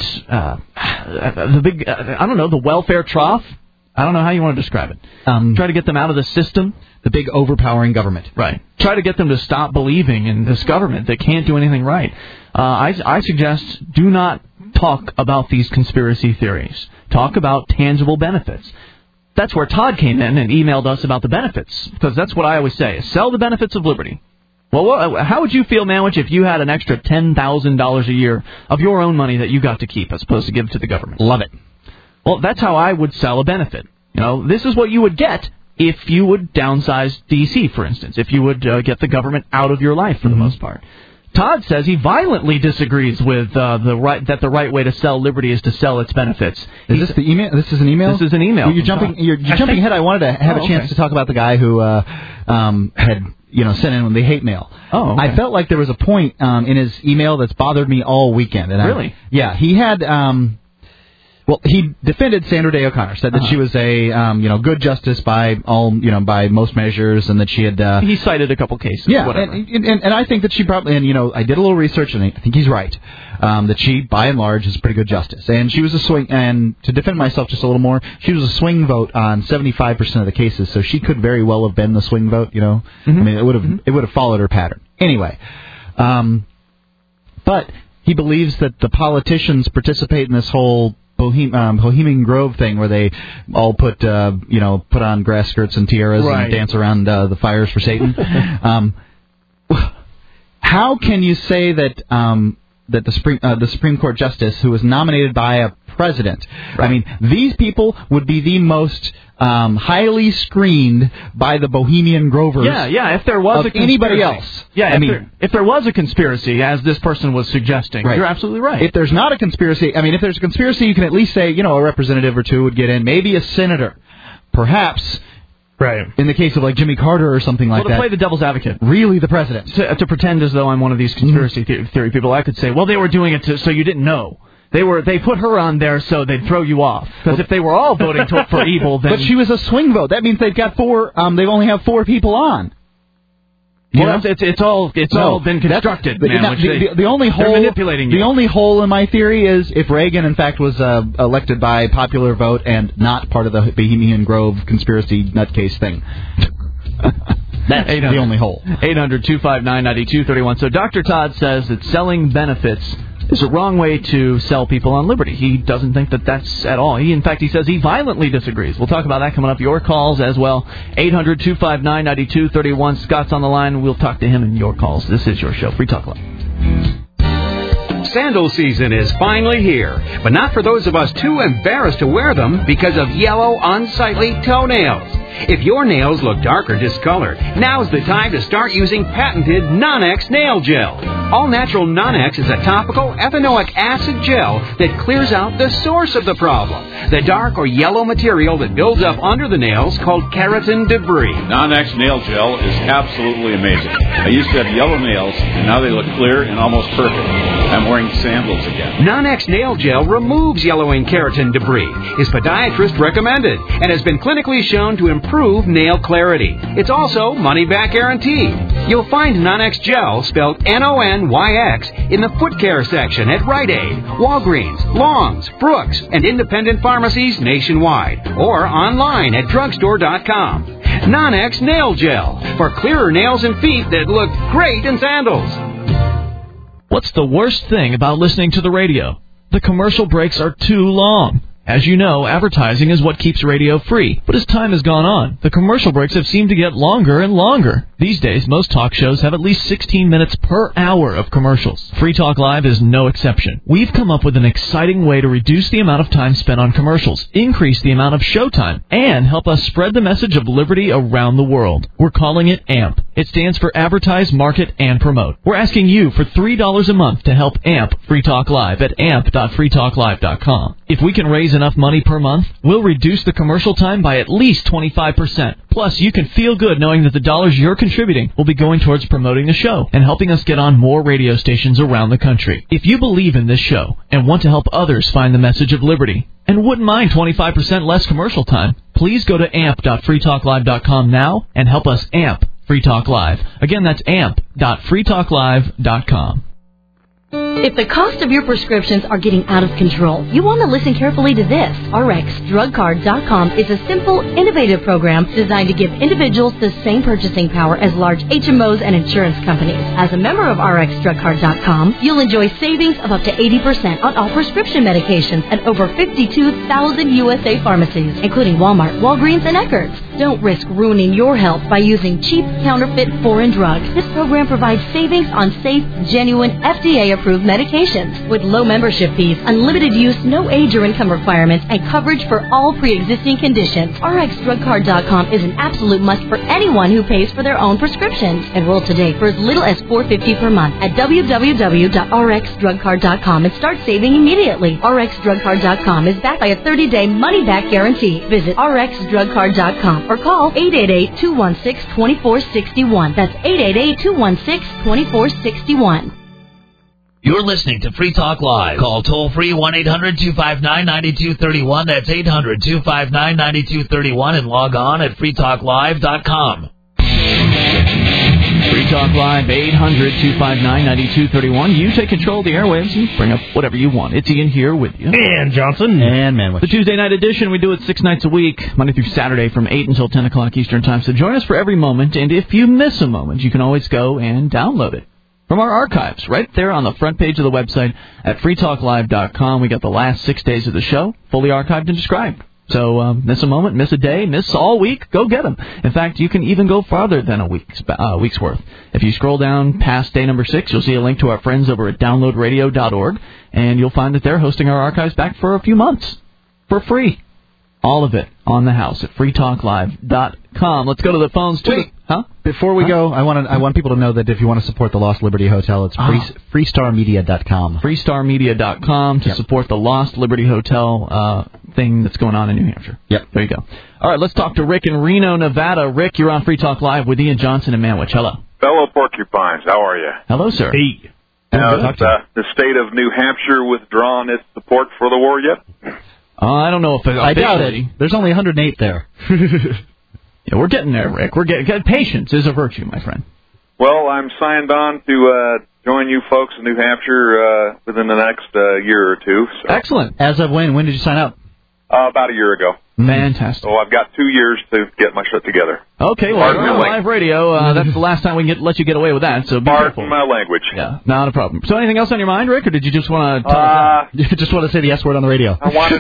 B: the welfare trough. I don't know how you want to describe it. Try to get them out of the system.
D: The big overpowering government.
B: Right. Try to get them to stop believing in this government that can't do anything right. I suggest do not talk about these conspiracy theories. Talk about tangible benefits. That's where Todd came in and emailed us about the benefits, because that's what I always say, sell the benefits of liberty. Well, how would you feel, Manwich, if you had an extra $10,000 a year of your own money that you got to keep as opposed to give to the government?
D: Love it.
B: Well, that's how I would sell a benefit. This is what you would get if you would downsize D.C., for instance, if you would get the government out of your life for the most part. Todd says he violently disagrees with the right way to sell liberty is to sell its benefits.
D: Is this the email? This is an email?
B: This is an email.
D: You're jumping ahead. I wanted to have a chance to talk about the guy who had sent in the hate mail.
B: Oh, okay.
D: I felt like there was a point in his email that's bothered me all weekend. And
B: really?
D: He had. He defended Sandra Day O'Connor, said that she was a good justice by by most measures, and that she had.
B: He cited a couple cases.
D: Yeah,
B: whatever.
D: And I think that she probably, I did a little research, and I think he's right, that she, by and large, is a pretty good justice. And she was a swing, and to defend myself just a little more, she was a swing vote on 75% of the cases, so she could very well have been the swing vote. I mean, it would have followed her pattern. Anyway, but he believes that the politicians participate in this whole Bohemian Grove thing where they all put on grass skirts and tiaras and dance around the fires for Satan. How can you say that the Supreme Court justice who was nominated by a president, I mean, these people would be the most highly screened by the Bohemian Grovers.
B: Yeah. If there was
D: of anybody else.
B: Yeah. If there was a conspiracy, as this person was suggesting, you're absolutely right.
D: If there's not a conspiracy, if there's a conspiracy, you can at least say, a representative or two would get in, maybe a senator, perhaps.
C: Right.
D: In the case of like Jimmy Carter or something like that.
B: To play the devil's advocate.
D: Really, the president.
B: To pretend as though I'm one of these conspiracy theory people, I could say, well, they were doing it so you didn't know. They put her on there so they'd throw you off. Because if they were all voting for evil, then...
D: But she was a swing vote. That means they've got four. They only have 4 people on.
B: Well, it's all been constructed, man.
D: The only hole,
B: manipulating you.
D: The only hole in my theory is if Reagan, in fact, was elected by popular vote and not part of the Bohemian Grove conspiracy nutcase thing. That's the only hole.
B: 800-259-9231. So Dr. Todd says that selling benefits is a wrong way to sell people on Liberty. He doesn't think that that's at all. In fact, he says he violently disagrees. We'll talk about that coming up. Your calls as well. 800-259-9231. Scott's on the line. We'll talk to him in your calls. This is your show, Free Talk Live.
L: Sandal season is finally here, but not for those of us too embarrassed to wear them because of yellow, unsightly toenails. If your nails look dark or discolored, now's the time to start using patented Non-X Nail Gel. All Natural Non-X is a topical ethanoic acid gel that clears out the source of the problem, the dark or yellow material that builds up under the nails called keratin debris.
M: Non-X Nail Gel is absolutely amazing. I used to have yellow nails, and now they look clear and almost perfect. I'm wearing sandals again.
L: Non-X Nail Gel removes yellowing keratin debris, is podiatrist recommended, and has been clinically shown to improve nail clarity. It's also money-back guaranteed. You'll find Non-X Gel, spelled N-O-N-Y-X, in the foot care section at Rite Aid, Walgreens, Long's, Brooks, and independent pharmacies nationwide, or online at drugstore.com. Non-X Nail Gel, for clearer nails and feet that look great in sandals.
B: What's the worst thing about listening to the radio? The commercial breaks are too long. As you know, advertising is what keeps radio free. But as time has gone on, the commercial breaks have seemed to get longer and longer. These days, most talk shows have at least 16 minutes per hour of commercials. Free Talk Live is no exception. We've come up with an exciting way to reduce the amount of time spent on commercials, increase the amount of showtime, and help us spread the message of liberty around the world. We're calling it AMP. It stands for Advertise, Market, and Promote. We're asking you for $3 a month to help AMP Free Talk Live at amp.freetalklive.com. If we can raise enough money per month, we'll reduce the commercial time by at least 25%. Plus, you can feel good knowing that the dollars you're contributing will be going towards promoting the show and helping us get on more radio stations around the country. If you believe in this show and want to help others find the message of liberty and wouldn't mind 25% less commercial time, please go to amp.freetalklive.com now and help us amp Free Talk Live. Again, that's amp.freetalklive.com.
N: If the cost of your prescriptions are getting out of control, you want to listen carefully to this. RxDrugCard.com is a simple, innovative program designed to give individuals the same purchasing power as large HMOs and insurance companies. As a member of RxDrugCard.com, you'll enjoy savings of up to 80% on all prescription medications at over 52,000 USA pharmacies, including Walmart, Walgreens, and Eckerd's. Don't risk ruining your health by using cheap, counterfeit foreign drugs. This program provides savings on safe, genuine, FDA-approved medications with low membership fees, unlimited use, no age or income requirements, and coverage for all pre-existing conditions. RxDrugCard.com is an absolute must for anyone who pays for their own prescriptions. Enroll today for as little as $4.50 per month at www.rxdrugcard.com and start saving immediately. RxDrugCard.com is backed by a 30-day money-back guarantee. Visit RxDrugCard.com or call 888-216-2461. That's 888-216-2461.
I: You're listening to Free Talk Live. Call toll-free 1-800-259-9231. That's 800-259-9231 and log on at freetalklive.com.
B: Free Talk Live, 800-259-9231. You take control of the airwaves and bring up whatever you want. It's Ian here with you.
C: And Johnson.
D: And Manwich.
B: The Tuesday night edition, we do it 6 nights a week, Monday through Saturday from 8 until 10 o'clock Eastern Time. So join us for every moment, and if you miss a moment, you can always go and download it from our archives, right there on the front page of the website at freetalklive.com. We got the last 6 days of the show fully archived and described. So miss a moment, miss a day, miss all week, go get them. In fact, you can even go farther than a week's worth. If you scroll down past day number 6, you'll see a link to our friends over at downloadradio.org, and you'll find that they're hosting our archives back for a few months for free. All of it on the house at freetalklive.com. Let's go to the phones, too.
D: Before we go, I want people to know that if you want to support the Lost Liberty Hotel, it's freestarmedia.com.
B: Freestarmedia.com to support the Lost Liberty Hotel thing that's going on in New Hampshire.
D: Yep.
B: There you go. All right, let's talk to Rick in Reno, Nevada. Rick, you're on Free Talk Live with Ian Johnson and Manwich. Hello.
O: Fellow porcupines, how are you?
B: Hello, sir.
C: Hey.
O: Has the state of New Hampshire withdrawn its support for the war yet?
B: I don't know if
D: I doubt it. There's only 108 there.
B: Yeah, we're getting there, Rick. Patience is a virtue, my friend.
O: Well, I'm signed on to join you folks in New Hampshire within the next year or two. So.
B: Excellent.
D: As of when? When did you sign up?
O: About a year ago.
B: Fantastic.
O: So I've got 2 years to get my shit together.
B: Okay, well, you're on live radio. That's the last time we can let you get away with that, so be careful.
O: Pardon my language.
B: Yeah, not a problem. So anything else on your mind, Rick, or did you just want to
D: just want to say the S word on the radio?
O: I wanted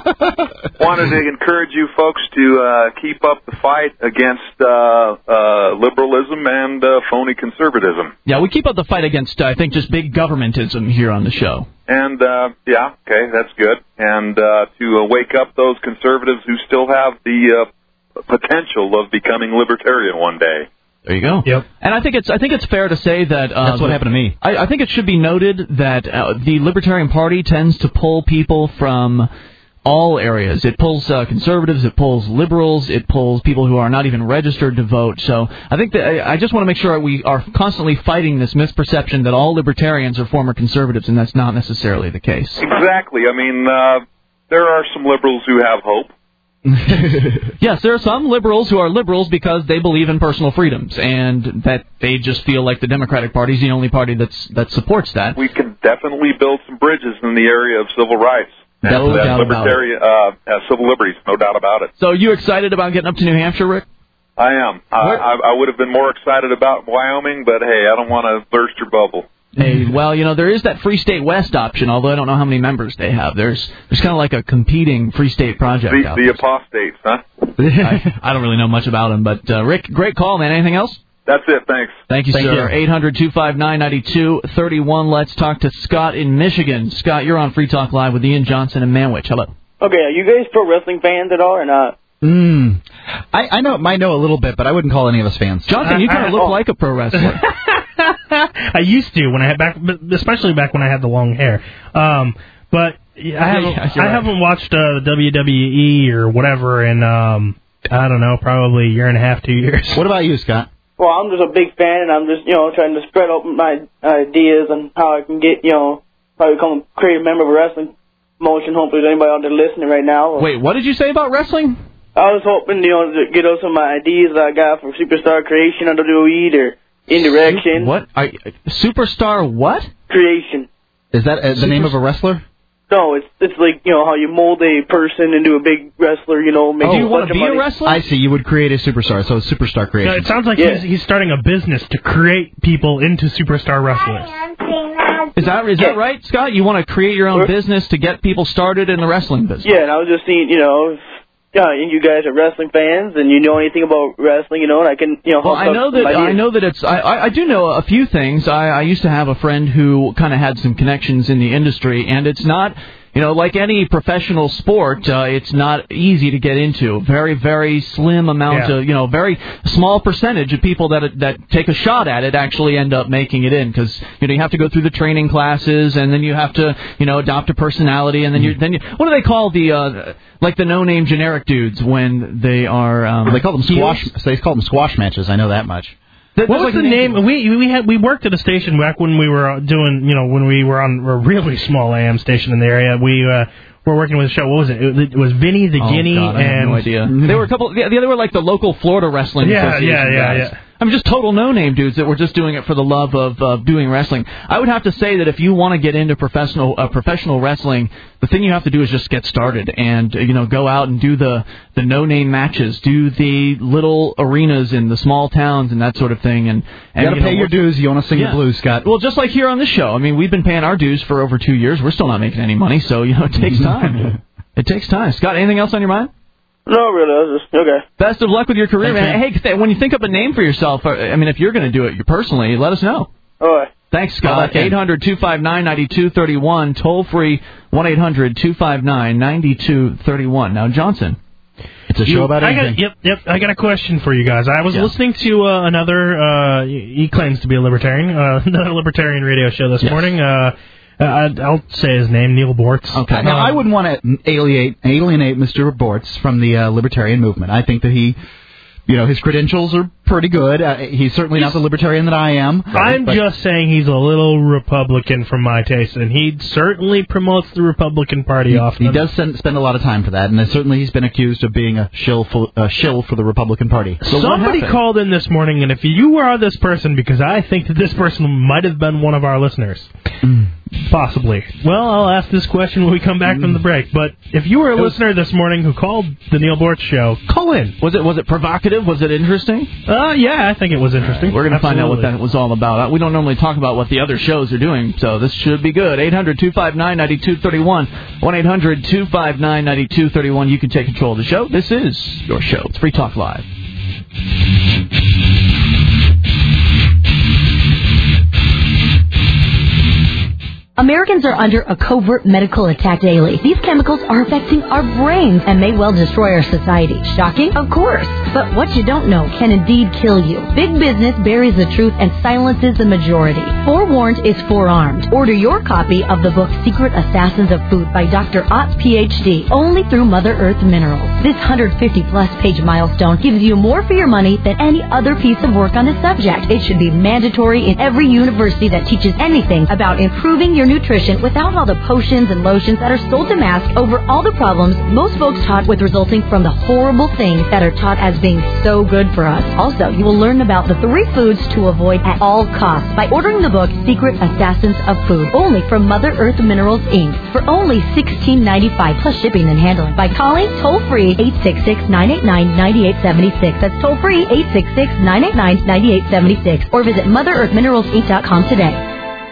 O: to encourage you folks to keep up the fight against liberalism and phony conservatism.
B: Yeah, we keep up the fight against, I think, just big governmentism here on the show.
O: And, yeah, okay, that's good. And to wake up those conservatives who still have the potential of becoming libertarian one day.
B: There you go.
C: Yep.
B: And I think it's fair to say that
D: that's what happened to me.
B: I think it should be noted that the Libertarian Party tends to pull people from all areas. It pulls conservatives, it pulls liberals, it pulls people who are not even registered to vote. So I think that I just want to make sure we are constantly fighting this misperception that all libertarians are former conservatives, and that's not necessarily the case.
O: Exactly. I mean, there are some liberals who have hope.
B: Yes, there are some liberals who are liberals because they believe in personal freedoms, and that they just feel like the Democratic Party is the only party that supports that.
O: We can definitely build some bridges in the area of civil rights.
B: No doubt
O: libertarian, civil liberties, no doubt about it.
B: So you excited about getting up to New Hampshire, Rick?
O: I am. I would have been more excited about Wyoming, but hey, I don't want to burst your bubble.
B: Hey, well, there is that Free State West option, although I don't know how many members they have. There's kind of like a competing Free State project out
O: the
B: there.
O: apostates, huh?
B: I don't really know much about them, but Rick, great call, man. Anything else?
O: That's it, thanks.
B: Thank you, sir. 800-259-9231. Let's talk to Scott in Michigan. Scott, you're on Free Talk Live with Ian Johnson and Manwich. Hello.
P: Okay, are you guys pro wrestling fans at all or not?
D: I might know a little bit, but I wouldn't call any of us fans.
B: Johnson, you kind of look like a pro wrestler.
C: I used to when I had especially back when I had the long hair. But I haven't watched WWE or whatever in I don't know, probably a year and a half, 2 years.
D: What about you, Scott?
P: Well, I'm just a big fan, and I'm just trying to spread out my ideas on how I can get probably become a creative member of a wrestling promotion. Hopefully, there's anybody out there listening right now.
B: Wait, what did you say about wrestling?
P: I was hoping to get out some of my ideas that I got from Superstar Creation on WWE or Indirection.
B: What? Superstar what?
P: Creation.
D: Is that the name of a wrestler?
P: No, it's like, how you mold a person into a big wrestler,
B: Do you want to be a wrestler?
D: I see. You would create a superstar, so it's Superstar Creation.
C: No, it sounds like he's starting a business to create people into superstar wrestlers.
B: Is that right, Scott? You want to create your own business to get people started in the wrestling business?
P: Yeah, and I was just seeing, and you guys are wrestling fans, and you know anything about wrestling, and I can,
B: Well, I know that it's. I do know a few things. I used to have a friend who kind of had some connections in the industry, and it's not. Like any professional sport, it's not easy to get into. Very, very slim amount of, very small percentage of people that take a shot at it actually end up making it in because, you have to go through the training classes and then you have to, adopt a personality and then you what do they call the no-name generic dudes when they are,
D: they call them squash, they call them squash matches. I know that much.
C: What was the name? We worked at a station back when we were doing, when we were on a really small AM station in the area. We were working with a show. What was it? It was Vinny the Guinea.
B: God, I have no idea. There were a couple. They were like the local Florida wrestling association guys. I mean, just total no-name dudes that were just doing it for the love of doing wrestling. I would have to say that if you want to get into professional wrestling, the thing you have to do is just get started and go out and do the no-name matches, do the little arenas in the small towns and that sort of thing. And
D: you got to pay your dues. You want to sing the blues, Scott?
B: Well, just like here on this show. I mean, we've been paying our dues for over 2 years. We're still not making any money, so it takes time. It takes time. Scott, anything else on your mind?
P: No, really. I was just, okay.
B: Best of luck with your career, man. Hey, when you think up a name for yourself, I mean, if you're going to do it personally, let us know.
P: All right.
B: Thanks, Scott. 800-259-9231. Toll free, 1-800-259-9231. Now, Johnson.
D: It's a show about anything.
C: Yep. I got a question for you guys. I was listening to another, he claims to be a libertarian, another libertarian radio show this morning. I'll say his name, Neil Bortz.
D: Okay. Now, I wouldn't want to alienate Mr. Bortz from the libertarian movement. I think that he, his credentials are pretty good. He's certainly not the libertarian that I am.
C: I'm just saying he's a little Republican for my taste, and he certainly promotes the Republican Party often.
D: He does spend a lot of time for that, and certainly he's been accused of being a shill for the Republican Party.
C: So somebody called in this morning, and if you are this person, because I think that this person might have been one of our listeners, Possibly. Well, I'll ask this question when we come back from the break. But if you were a listener this morning who called the Neil Boortz Show, call in.
B: Was it provocative? Was it interesting?
C: Yeah, I think it was interesting.
B: Right, we're going to find out what that was all about. We don't normally talk about what the other shows are doing, so this should be good. 800-259-9231. 1-800-259-9231. You can take control of the show. This is your show. It's Free Talk Live.
N: Americans are under a covert medical attack daily. These chemicals are affecting our brains and may well destroy our society. Shocking? Of course. But what you don't know can indeed kill you. Big business buries the truth and silences the majority. Forewarned is forearmed. Order your copy of the book Secret Assassins of Food by Dr. Ott, Ph.D., only through Mother Earth Minerals. This 150-plus page milestone gives you more for your money than any other piece of work on the subject. It should be mandatory in every university that teaches anything about improving your nutrition without all the potions and lotions that are sold to mask over all the problems most folks taught with resulting from the horrible things that are taught as being so good for us. Also, you will learn about the 3 foods to avoid at all costs by ordering the book Secret Assassins of Food, only from Mother Earth Minerals, Inc. for only $16.95 plus shipping and handling by calling toll-free 866-989-9876. That's toll-free 866-989-9876 or visit MotherEarthMineralsInc.com today.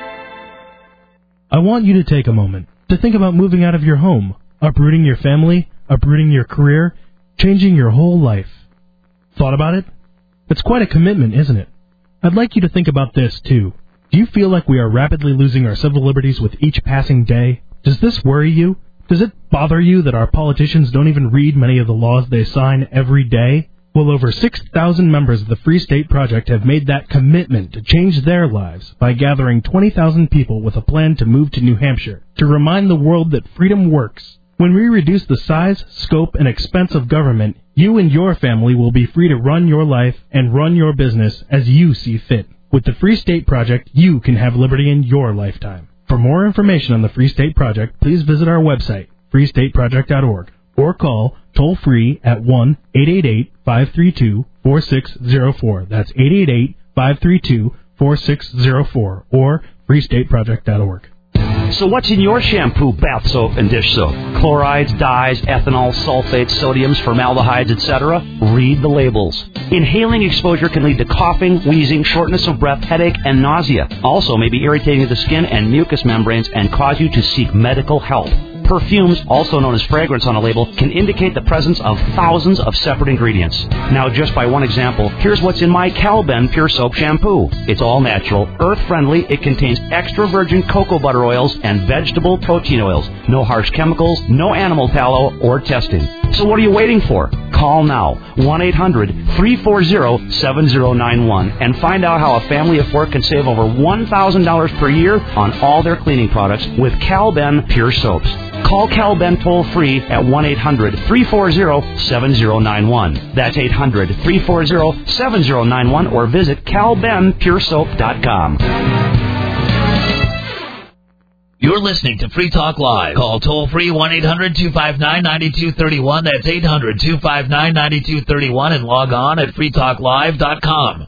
C: I want you to take a moment to think about moving out of your home, uprooting your family, uprooting your career, changing your whole life. Thought about it? It's quite a commitment, isn't it? I'd like you to think about this, too. Do you feel like we are rapidly losing our civil liberties with each passing day? Does this worry you? Does it bother you that our politicians don't even read many of the laws they sign every day? Well, over 6,000 members of the Free State Project have made that commitment to change their lives by gathering 20,000 people with a plan to move to New Hampshire to remind the world that freedom works. When we reduce the size, scope, and expense of government, you and your family will be free to run your life and run your business as you see fit. With the Free State Project, you can have liberty in your lifetime. For more information on the Free State Project, please visit our website, freestateproject.org. or call toll-free at 1-888-532-4604. That's 888-532-4604 or freestateproject.org.
Q: So what's in your shampoo, bath soap, and dish soap? Chlorides, dyes, ethanol, sulfates, sodiums, formaldehydes, etc.? Read the labels. Inhaling exposure can lead to coughing, wheezing, shortness of breath, headache, and nausea. Also may be irritating to the skin and mucous membranes and cause you to seek medical help. Perfumes, also known as fragrance on a label, can indicate the presence of thousands of separate ingredients. Now, just by one example, here's what's in my Calben Pure Soap Shampoo. It's all natural, earth-friendly, it contains extra virgin cocoa butter oils and vegetable protein oils. No harsh chemicals, no animal tallow, or testing. So what are you waiting for? Call now, 1-800-340-7091, and find out how a family of 4 can save over $1,000 per year on all their cleaning products with Calben Pure Soaps. Call Calben toll-free at 1-800-340-7091. That's 800-340-7091 or visit calbenpuresoap.com.
I: You're listening to Free Talk Live. Call toll-free 1-800-259-9231. That's 800-259-9231 and log on at freetalklive.com.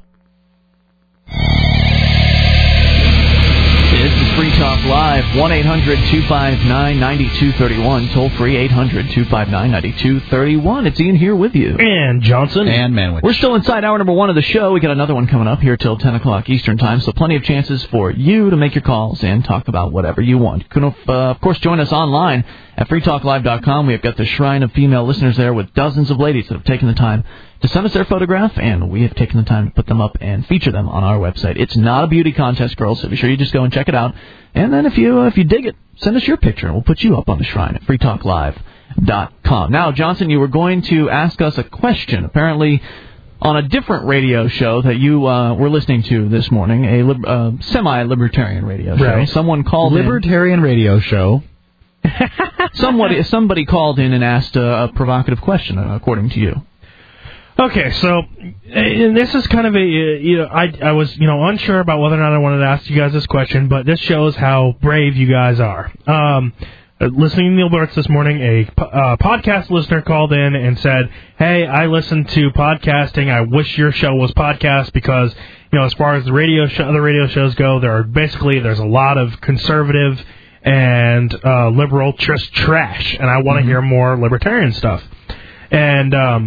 B: This is Free Talk Live, 1-800-259-9231, toll-free 800-259-9231. It's Ian here with you.
C: And Johnson.
D: And Manwich.
B: We're still inside hour number 1 of the show. We got another one coming up here till 10 o'clock Eastern Time, so plenty of chances for you to make your calls and talk about whatever you want. You can, of course, join us online at freetalklive.com. We have got the Shrine of Female Listeners there with dozens of ladies that have taken the time to send us their photograph, and we have taken the time to put them up and feature them on our website. It's not a beauty contest, girls, so be sure you just go and check it out. And then if you dig it, send us your picture, and we'll put you up on the Shrine at freetalklive.com. Now, Johnson, you were going to ask us a question, apparently on a different radio show that you were listening to this morning, a semi-libertarian radio show.
D: Right.
B: Someone called
D: Libertarian radio show.
B: Somebody called in and asked a provocative question, according to you.
C: Okay, so and this is kind of a I was unsure about whether or not I wanted to ask you guys this question, but this shows how brave you guys are. Listening to Neil Boortz this morning, a podcast listener called in and said, "Hey, I listened to podcasting. I wish your show was podcast because as far as the other radio shows go, there's a lot of conservative and liberal just trash, and I want to hear more libertarian stuff. And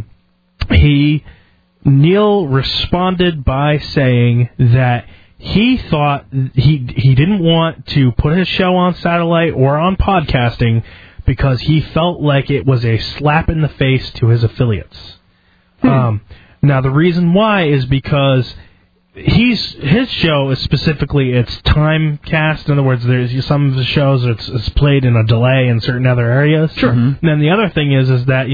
C: Neil responded by saying that he thought he didn't want to put his show on satellite or on podcasting because he felt like it was a slap in the face to his affiliates. Now, the reason why is because his show is specifically it's time cast. In other words, there's some of the shows it's played in a delay in certain other areas.
B: Sure.
C: And then the other thing is that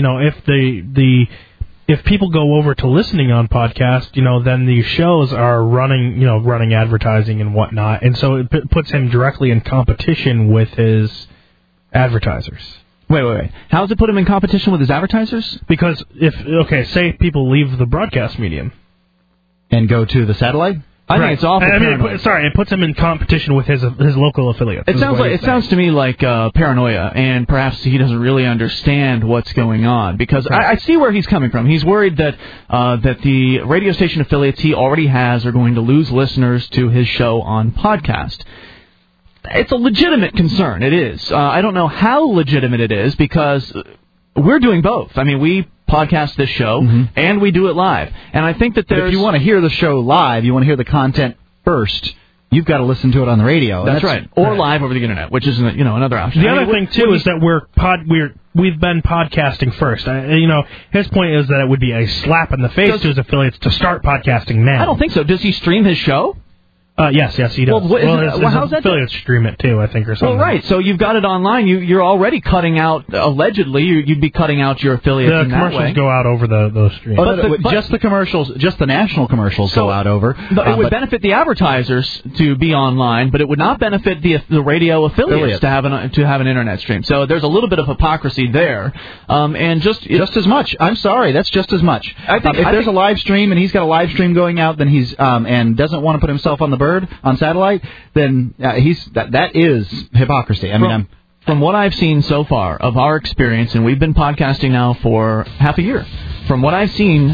C: if people go over to listening on podcast, then the shows are running advertising and whatnot, and so it puts him directly in competition with his advertisers.
B: Wait. How does it put him in competition with his advertisers?
C: Because say people leave the broadcast medium
D: and go to the satellite.
B: I think it's awful.
C: It puts him in competition with his local affiliates.
B: It sounds to me like paranoia, and perhaps he doesn't really understand what's going on. Because I see where he's coming from. He's worried that the radio station affiliates he already has are going to lose listeners to his show on podcast. It's a legitimate concern. It is. I don't know how legitimate it is because we're doing both. I mean, we podcast this show, and we do it live. And I think that if you want to hear the show live, you want to hear the content first, you've got to listen to it on the radio. That's right. Or live over the internet, which is another option.
C: The other thing too is that we've been podcasting first. His point is that it would be a slap in the face to his affiliates to start podcasting now.
B: I don't think so. Does he stream his show?
C: Yes, he does. His affiliates stream it too, I think, or something.
B: Well, right. So you've got it online. You're already cutting out, allegedly, you'd be cutting out your affiliates in that way.
C: The commercials go out over those streams.
D: Just the commercials, just the national commercials go out over.
B: It would benefit the advertisers to be online, but it would not benefit the radio affiliates to have an internet stream. So there's a little bit of hypocrisy there, and just
D: as much. I'm sorry, that's just as much. I think if there's a live stream and he's got a live stream going out, then he's and doesn't want to put himself on the bird on satellite, then that is hypocrisy.
B: From what I've seen so far of our experience, and we've been podcasting now for half a year, from what I've seen,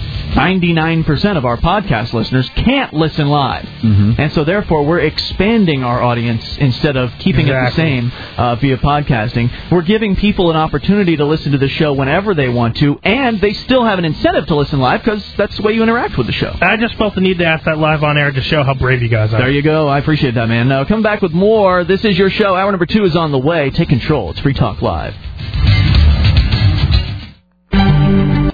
B: 99% of our podcast listeners can't listen live. And so therefore we're expanding our audience instead of keeping it the same via podcasting. We're giving people an opportunity to listen to the show whenever they want to, and they still have an incentive to listen live because that's the way you interact with the show.
C: I just felt the need to ask that live on air to show how brave you guys are.
B: There you go. I appreciate that, man. Now, come back with more. This is your show. Hour number 2 is on the way. Take control. It's Free Talk Live.